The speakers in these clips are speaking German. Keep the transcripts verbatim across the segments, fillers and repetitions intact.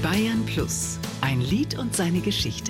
Bayern Plus, ein Lied und seine Geschichte.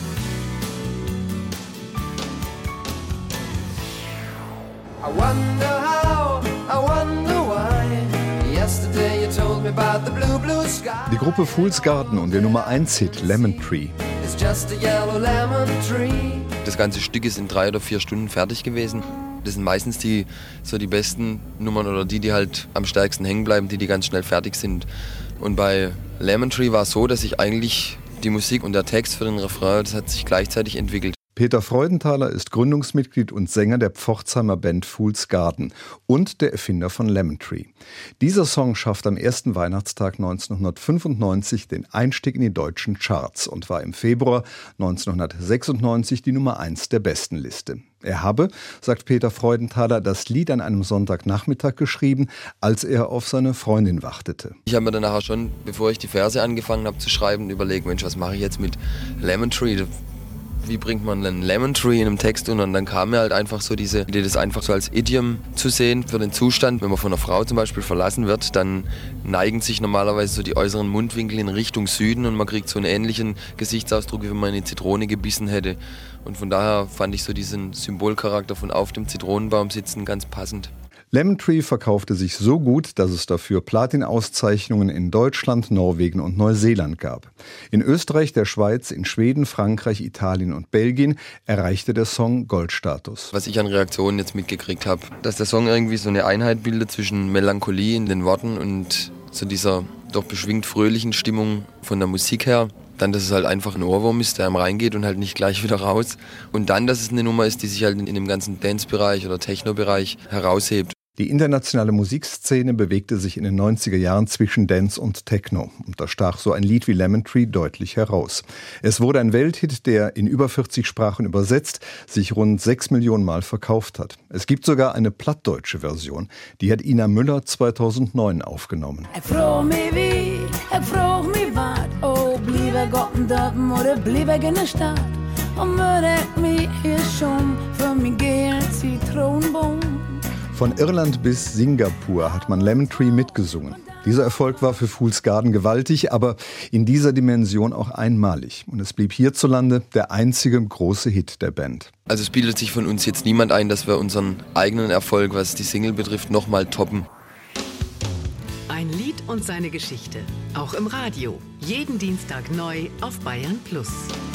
I wonder how, I wonder why. Yesterday you told me about the blue, blue sky. Die Gruppe Fool's Garden und der Nummer eins Hit Lemon Tree. It's just a yellow lemon tree. Das ganze Stück ist in drei oder vier Stunden fertig gewesen. Das sind meistens die, so die besten Nummern oder die, die halt am stärksten hängen bleiben, die, die ganz schnell fertig sind. Und bei Lemon Tree war es so, dass sich eigentlich die Musik und der Text für den Refrain, das hat sich gleichzeitig entwickelt. Peter Freudenthaler ist Gründungsmitglied und Sänger der Pforzheimer Band Fool's Garden und der Erfinder von Lemon Tree. Dieser Song schafft am ersten Weihnachtstag neunzehnhundertfünfundneunzig den Einstieg in die deutschen Charts und war im Februar neunzehnhundertsechsundneunzig die Nummer eins der Bestenliste. Er habe, sagt Peter Freudenthaler, das Lied an einem Sonntagnachmittag geschrieben, als er auf seine Freundin wartete. Ich habe mir dann nachher schon, bevor ich die Verse angefangen habe zu schreiben, überlegt, Mensch, was mache ich jetzt mit Lemon Tree? Wie bringt man einen Lemon Tree in einem Text unter? Und dann kam mir halt einfach so diese Idee, das einfach so als Idiom zu sehen für den Zustand. Wenn man von einer Frau zum Beispiel verlassen wird, dann neigen sich normalerweise so die äußeren Mundwinkel in Richtung Süden und man kriegt so einen ähnlichen Gesichtsausdruck, wie wenn man in die Zitrone gebissen hätte. Und von daher fand ich so diesen Symbolcharakter von auf dem Zitronenbaum sitzen ganz passend. Lemon Tree verkaufte sich so gut, dass es dafür Platin-Auszeichnungen in Deutschland, Norwegen und Neuseeland gab. In Österreich, der Schweiz, in Schweden, Frankreich, Italien und Belgien erreichte der Song Goldstatus. Was ich an Reaktionen jetzt mitgekriegt habe, dass der Song irgendwie so eine Einheit bildet zwischen Melancholie in den Worten und so dieser doch beschwingt fröhlichen Stimmung von der Musik her. Dann, dass es halt einfach ein Ohrwurm ist, der einem reingeht und halt nicht gleich wieder raus. Und dann, dass es eine Nummer ist, die sich halt in dem ganzen Dance-Bereich oder Techno-Bereich heraushebt. Die internationale Musikszene bewegte sich in den neunziger Jahren zwischen Dance und Techno. Und da stach so ein Lied wie Lemon Tree deutlich heraus. Es wurde ein Welthit, der in über vierzig Sprachen übersetzt, sich rund sechs Millionen Mal verkauft hat. Es gibt sogar eine plattdeutsche Version. Die hat Ina Müller zweitausendneun aufgenommen. Jeg frå mig wie, jeg frå mig vart, og bliver gotten døden, og det bliver genne start. Og møder mig her som, for mig ger Zitronenbaum. Von Irland bis Singapur hat man Lemon Tree mitgesungen. Dieser Erfolg war für Fool's Garden gewaltig, aber in dieser Dimension auch einmalig. Und es blieb hierzulande der einzige große Hit der Band. Also es bildet sich von uns jetzt niemand ein, dass wir unseren eigenen Erfolg, was die Single betrifft, nochmal toppen. Ein Lied und seine Geschichte. Auch im Radio. Jeden Dienstag neu auf Bayern Plus.